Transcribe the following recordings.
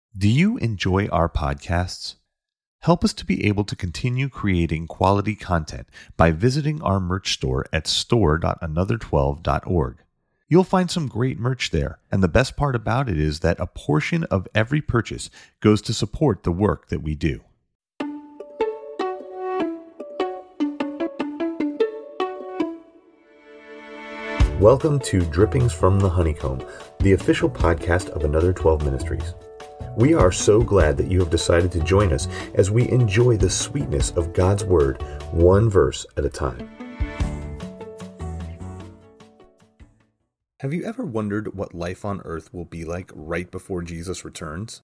Do you enjoy our podcasts? Help us to be able to continue creating quality content by visiting our merch store at store.another12.org. You'll find some great merch there, and the best part about it is that a portion of every purchase goes to support the work that we do. Welcome to Drippings from the Honeycomb, the official podcast of Another 12 Ministries. We are so glad that you have decided to join us as we enjoy the sweetness of God's Word, one verse at a time. Have you ever wondered what life on earth will be like right before Jesus returns?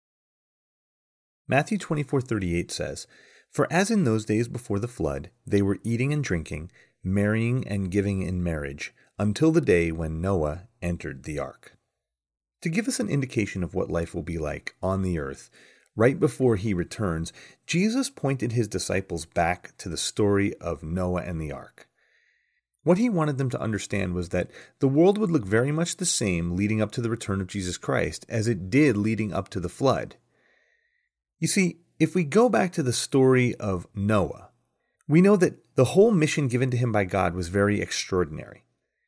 Matthew 24:38 says, "For as in those days before the flood, they were eating and drinking, marrying and giving in marriage, until the day when Noah entered the ark." To give us an indication of what life will be like on the earth, right before he returns, Jesus pointed his disciples back to the story of Noah and the ark. What he wanted them to understand was that the world would look very much the same leading up to the return of Jesus Christ as it did leading up to the flood. You see, if we go back to the story of Noah, we know that the whole mission given to him by God was very extraordinary.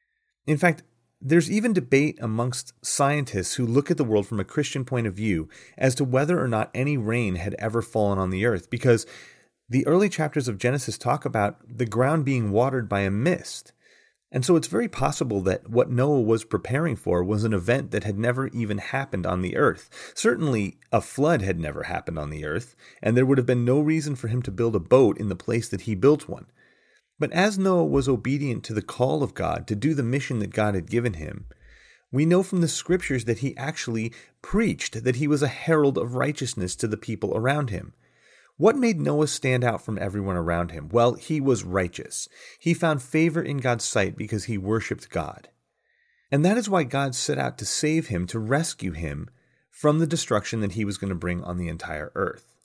In fact, there's even debate amongst scientists who look at the world from a Christian point of view as to whether or not any rain had ever fallen on the earth, because the early chapters of Genesis talk about the ground being watered by a mist. And so it's very possible that what Noah was preparing for was an event that had never even happened on the earth. Certainly, a flood had never happened on the earth, and there would have been no reason for him to build a boat in the place that he built one. But as Noah was obedient to the call of God to do the mission that God had given him, we know from the scriptures that he actually preached, that he was a herald of righteousness to the people around him. What made Noah stand out from everyone around him? Well, he was righteous. He found favor in God's sight because he worshiped God. And that is why God set out to save him, to rescue him from the destruction that he was going to bring on the entire earth.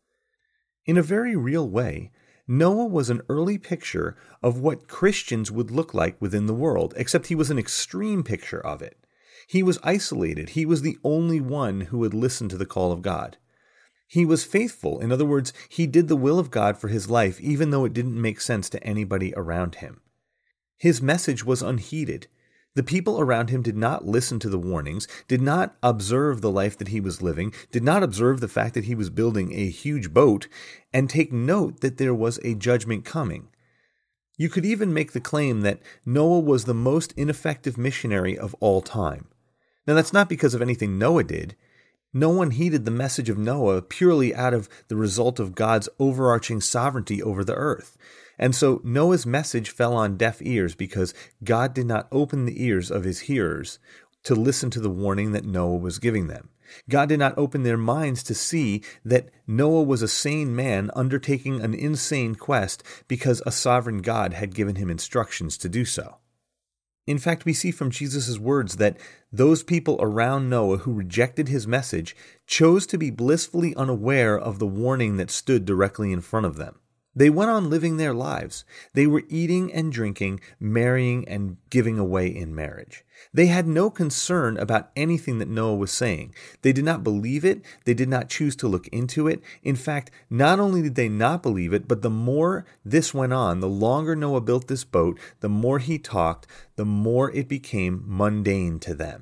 In a very real way, Noah was an early picture of what Christians would look like within the world, except he was an extreme picture of it. He was isolated. He was the only one who would listen to the call of God. He was faithful. In other words, he did the will of God for his life, even though it didn't make sense to anybody around him. His message was unheeded. The people around him did not listen to the warnings, did not observe the life that he was living, did not observe the fact that he was building a huge boat, and take note that there was a judgment coming. You could even make the claim that Noah was the most ineffective missionary of all time. Now, that's not because of anything Noah did. No one heeded the message of Noah purely out of the result of God's overarching sovereignty over the earth. And so Noah's message fell on deaf ears because God did not open the ears of his hearers to listen to the warning that Noah was giving them. God did not open their minds to see that Noah was a sane man undertaking an insane quest because a sovereign God had given him instructions to do so. In fact, we see from Jesus' words that those people around Noah who rejected his message chose to be blissfully unaware of the warning that stood directly in front of them. They went on living their lives. They were eating and drinking, marrying and giving away in marriage. They had no concern about anything that Noah was saying. They did not believe it. They did not choose to look into it. In fact, not only did they not believe it, but the more this went on, the longer Noah built this boat, the more he talked, the more it became mundane to them.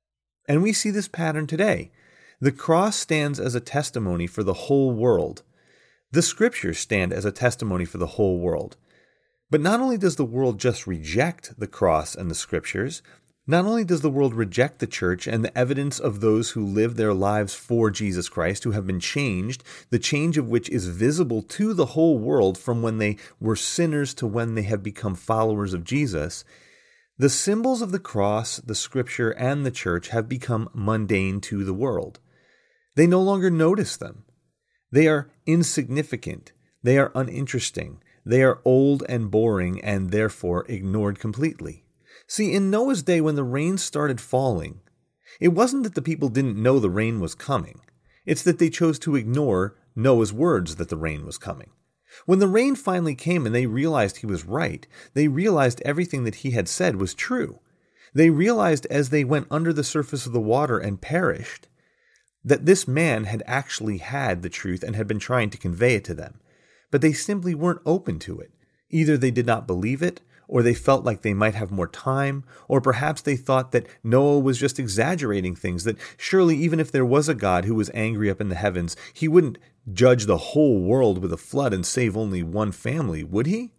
And we see this pattern today. The cross stands as a testimony for the whole world. The scriptures stand as a testimony for the whole world. But not only does the world just reject the cross and the scriptures, not only does the world reject the church and the evidence of those who live their lives for Jesus Christ, who have been changed, the change of which is visible to the whole world from when they were sinners to when they have become followers of Jesus, the symbols of the cross, the scripture, and the church have become mundane to the world. They no longer notice them. They are insignificant, they are uninteresting, they are old and boring and therefore ignored completely. See, in Noah's day when the rain started falling, it wasn't that the people didn't know the rain was coming. It's that they chose to ignore Noah's words that the rain was coming. When the rain finally came and they realized he was right, they realized everything that he had said was true. They realized as they went under the surface of the water and perished that this man had actually had the truth and had been trying to convey it to them, but they simply weren't open to it. Either they did not believe it, or they felt like they might have more time, or perhaps they thought that Noah was just exaggerating things, that surely even if there was a God who was angry up in the heavens, he wouldn't judge the whole world with a flood and save only one family, would he?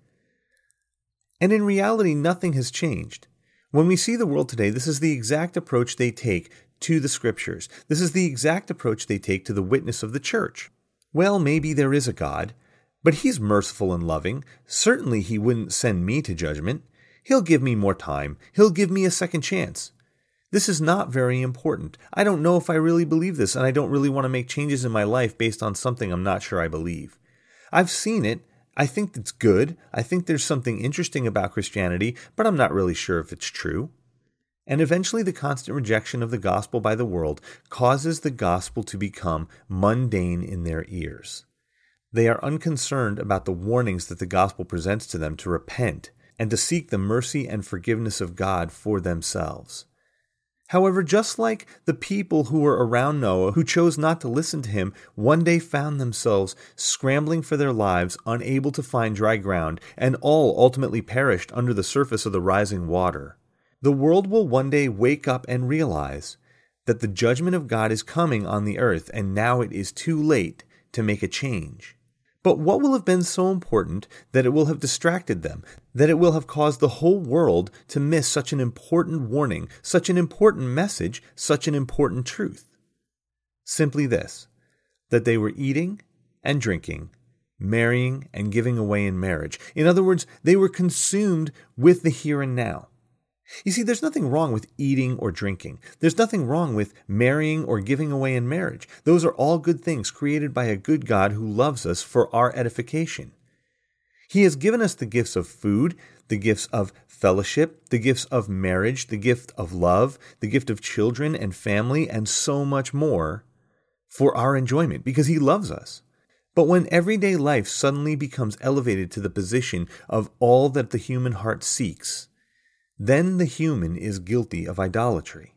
And in reality, nothing has changed. When we see the world today, this is the exact approach they take to the Scriptures. This is the exact approach they take to the witness of the church. Well, maybe there is a God, but he's merciful and loving. Certainly he wouldn't send me to judgment. He'll give me more time. He'll give me a second chance. This is not very important. I don't know if I really believe this, and I don't really want to make changes in my life based on something I'm not sure I believe. I've seen it. I think it's good. I think there's something interesting about Christianity, but I'm not really sure if it's true. And eventually the constant rejection of the gospel by the world causes the gospel to become mundane in their ears. They are unconcerned about the warnings that the gospel presents to them to repent and to seek the mercy and forgiveness of God for themselves. However, just like the people who were around Noah who chose not to listen to him, one day found themselves scrambling for their lives, unable to find dry ground, and all ultimately perished under the surface of the rising water, the world will one day wake up and realize that the judgment of God is coming on the earth, and now it is too late to make a change. But what will have been so important that it will have distracted them, that it will have caused the whole world to miss such an important warning, such an important message, such an important truth? Simply this, that they were eating and drinking, marrying and giving away in marriage. In other words, they were consumed with the here and now. You see, there's nothing wrong with eating or drinking. There's nothing wrong with marrying or giving away in marriage. Those are all good things created by a good God who loves us for our edification. He has given us the gifts of food, the gifts of fellowship, the gifts of marriage, the gift of love, the gift of children and family, and so much more for our enjoyment because He loves us. But when everyday life suddenly becomes elevated to the position of all that the human heart seeks, then the human is guilty of idolatry.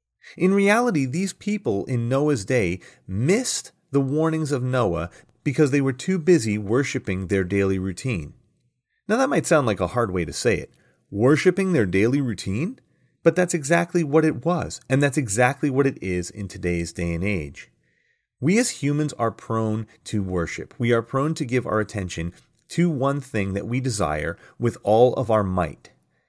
In reality, these people in Noah's day missed the warnings of Noah because they were too busy worshiping their daily routine. Now that might sound like a hard way to say it. Worshiping their daily routine? But that's exactly what it was, and that's exactly what it is in today's day and age. We as humans are prone to worship. We are prone to give our attention to one thing that we desire with all of our might.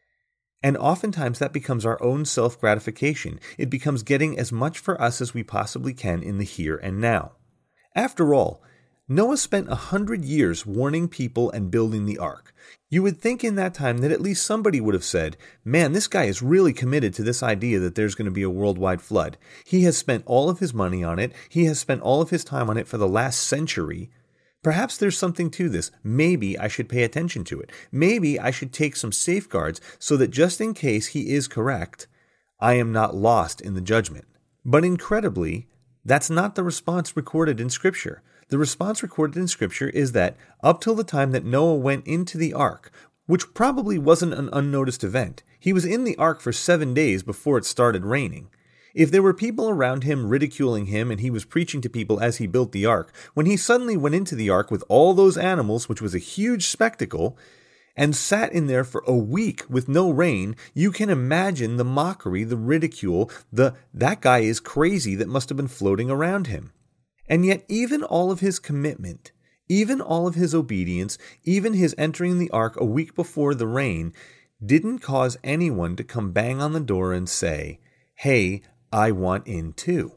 And oftentimes that becomes our own self-gratification. It becomes getting as much for us as we possibly can in the here and now. After all, Noah spent 100 years warning people and building the ark. You would think in that time that at least somebody would have said, man, this guy is really committed to this idea that there's going to be a worldwide flood. He has spent all of his money on it. He has spent all of his time on it for the last century. Perhaps there's something to this. Maybe I should pay attention to it. Maybe I should take some safeguards so that just in case he is correct, I am not lost in the judgment. But incredibly, that's not the response recorded in Scripture. The response recorded in Scripture is that up till the time that Noah went into the ark, which probably wasn't an unnoticed event, he was in the ark for 7 days before it started raining. If there were people around him ridiculing him and he was preaching to people as he built the ark, when he suddenly went into the ark with all those animals, which was a huge spectacle, and sat in there for a week with no rain, you can imagine the mockery, the ridicule, that guy is crazy that must have been floating around him. And yet even all of his commitment, even all of his obedience, even his entering the ark a week before the rain, didn't cause anyone to come bang on the door and say, hey, I want in too.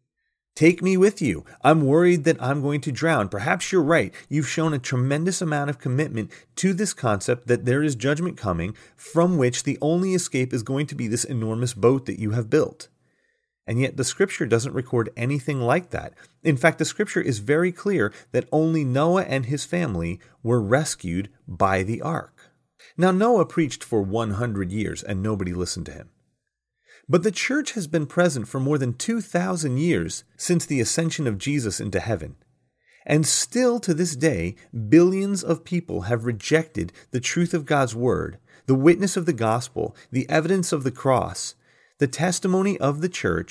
Take me with you. I'm worried that I'm going to drown. Perhaps you're right. You've shown a tremendous amount of commitment to this concept that there is judgment coming, from which the only escape is going to be this enormous boat that you have built. And yet the Scripture doesn't record anything like that. In fact, the Scripture is very clear that only Noah and his family were rescued by the ark. Now, Noah preached for 100 years and nobody listened to him. But the church has been present for more than 2,000 years since the ascension of Jesus into heaven. And still to this day, billions of people have rejected the truth of God's word, the witness of the gospel, the evidence of the cross, the testimony of the church,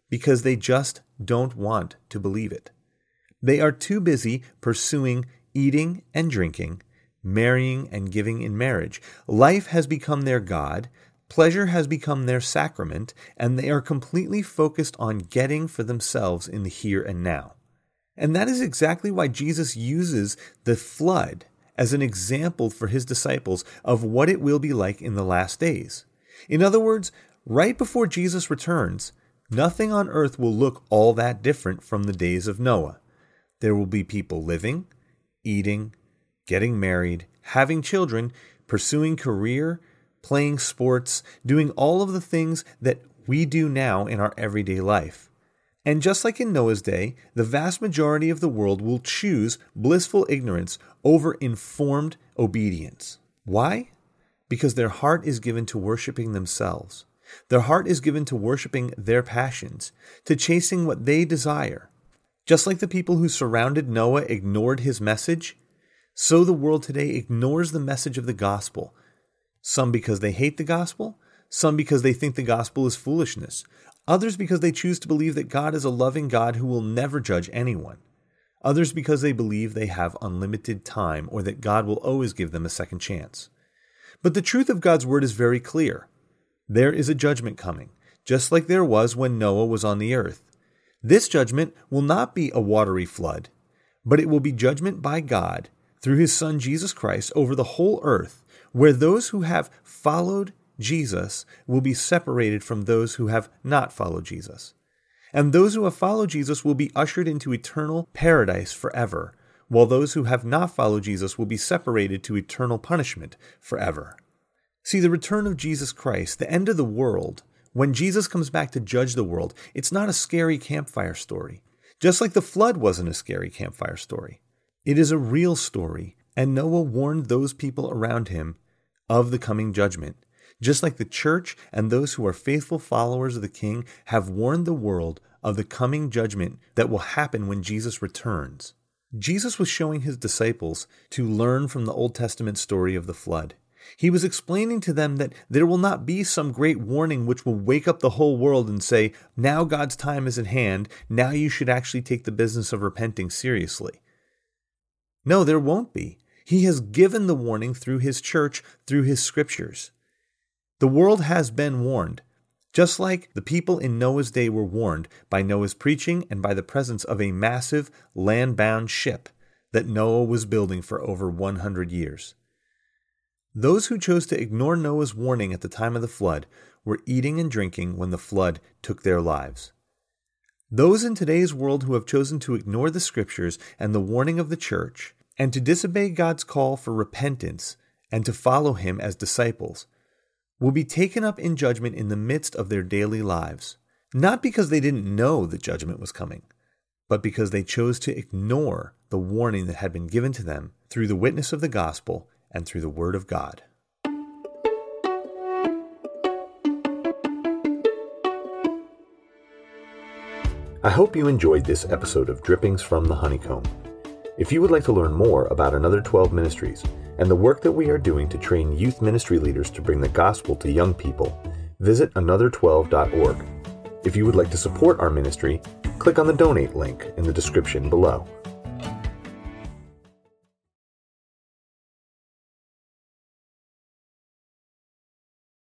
because they just don't want to believe it. They are too busy pursuing eating and drinking, marrying and giving in marriage. Life has become their God, pleasure has become their sacrament, and they are completely focused on getting for themselves in the here and now. And that is exactly why Jesus uses the flood as an example for his disciples of what it will be like in the last days. In other words, right before Jesus returns, nothing on earth will look all that different from the days of Noah. There will be people living, eating, getting married, having children, pursuing career, playing sports, doing all of the things that we do now in our everyday life. And just like in Noah's day, the vast majority of the world will choose blissful ignorance over informed obedience. Why? Because their heart is given to worshiping themselves. Their heart is given to worshiping their passions, to chasing what they desire. Just like the people who surrounded Noah ignored his message, so the world today ignores the message of the gospel. Some because they hate the gospel, some because they think the gospel is foolishness, others because they choose to believe that God is a loving God who will never judge anyone, others because they believe they have unlimited time or that God will always give them a second chance. But the truth of God's word is very clear. There is a judgment coming, just like there was when Noah was on the earth. This judgment will not be a watery flood, but it will be judgment by God through his Son Jesus Christ over the whole earth, where those who have followed Jesus will be separated from those who have not followed Jesus. And those who have followed Jesus will be ushered into eternal paradise forever, while those who have not followed Jesus will be separated to eternal punishment forever. See, the return of Jesus Christ, the end of the world, when Jesus comes back to judge the world, it's not a scary campfire story. Just like the flood wasn't a scary campfire story. It is a real story, and Noah warned those people around him of the coming judgment. Just like the church and those who are faithful followers of the King have warned the world of the coming judgment that will happen when Jesus returns. Jesus was showing his disciples to learn from the Old Testament story of the flood. He was explaining to them that there will not be some great warning which will wake up the whole world and say, now God's time is at hand, now you should actually take the business of repenting seriously. No, there won't be. He has given the warning through his church, through his scriptures. The world has been warned, just like the people in Noah's day were warned by Noah's preaching and by the presence of a massive land-bound ship that Noah was building for over 100 years. Those who chose to ignore Noah's warning at the time of the flood were eating and drinking when the flood took their lives. Those in today's world who have chosen to ignore the scriptures and the warning of the church, and to disobey God's call for repentance and to follow him as disciples, will be taken up in judgment in the midst of their daily lives, not because they didn't know that judgment was coming, but because they chose to ignore the warning that had been given to them through the witness of the gospel and through the word of God. I hope you enjoyed this episode of Drippings from the Honeycomb. If you would like to learn more about Another 12 Ministries and the work that we are doing to train youth ministry leaders to bring the gospel to young people, visit another12.org. If you would like to support our ministry, click on the donate link in the description below.